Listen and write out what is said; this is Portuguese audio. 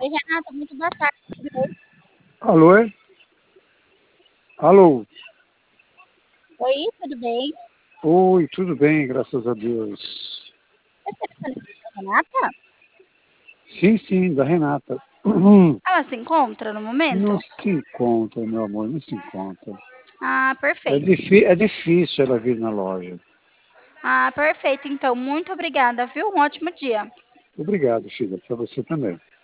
Oi, Renata, muito boa tarde, tudo bem? Alô? Alô? Oi, tudo bem? Oi, tudo bem, graças a Deus. Você está falando com a Renata? Sim, da Renata. Ela se encontra no Não momento? se encontra, meu amor, não se encontra. Ah, É, perfeito. é difícil ela vir na loja. Ah, perfeito. Então, muito obrigada, viu? Um ótimo dia. Obrigado, filha, para você também.